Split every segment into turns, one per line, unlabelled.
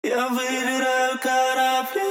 Я выбираю корабли,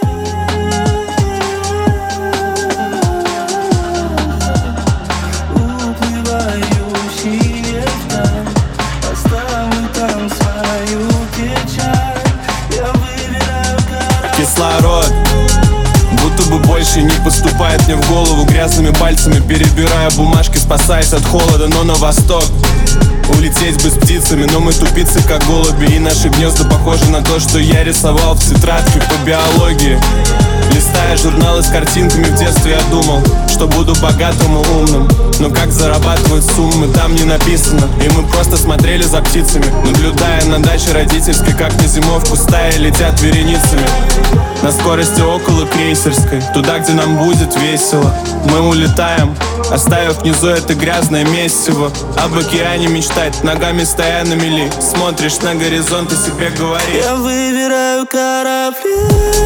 уплывающие вдаль. Оставлю там свою печаль. Я выбираю корабли.
Кислород будто бы больше не поступает мне в голову. Грязными пальцами перебирая бумажки, спасаясь от холода, но на восток. Улететь бы с птицами, но мы тупицы, как голуби. И наши гнезда похожи на то, что я рисовал в тетрадке по биологии. Листая журналы с картинками, в детстве я думал, что буду богатым и умным. Но как зарабатывать суммы, там не написано. И мы просто смотрели за птицами, наблюдая на даче родительской, как на зимовку стаи летят вереницами. На скорости около крейсерской, туда, где нам будет весело. Мы улетаем, оставив внизу это грязное месиво. Об океане мечтать, ногами стоя на мели. Смотришь на горизонт и себе говоришь:
я выбираю корабли,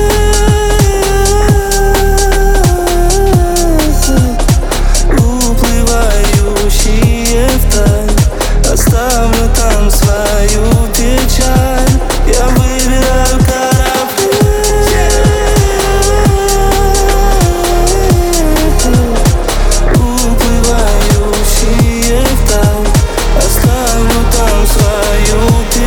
уплывающие вдаль. Оставлю там свою печаль. Я выбираю корабли, уплывающие вдаль. Оставлю там свою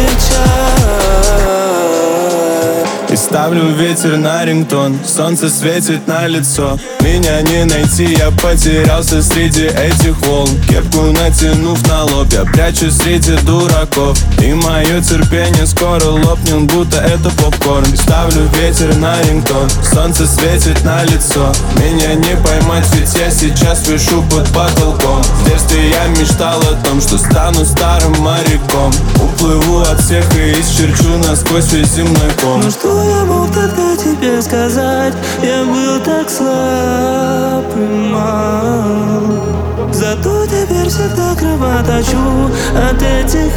печаль.
И ставлю ветер на рингтон, солнце светит на лицо. Меня не найти, я потерялся среди этих волн. Кепку натянув на лоб, я прячусь среди дураков. И мое терпение скоро лопнет, будто это попкорн. И ставлю ветер на рингтон, солнце светит на лицо. Меня не поймать, ведь я сейчас пишу под потолком. В детстве я мечтал о том, что стану старым моряком. Уплыву от всех и исчерчу насквозь весь земной ком.
Ну что я мог тогда тебе сказать? Я был так слаб и мал. Зато теперь всегда кровоточу от этих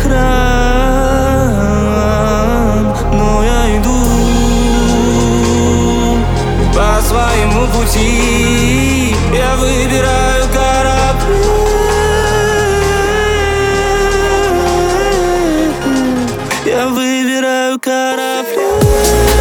ран. Но я иду по своему пути. Я выбираю корабли, я выбираю корабли.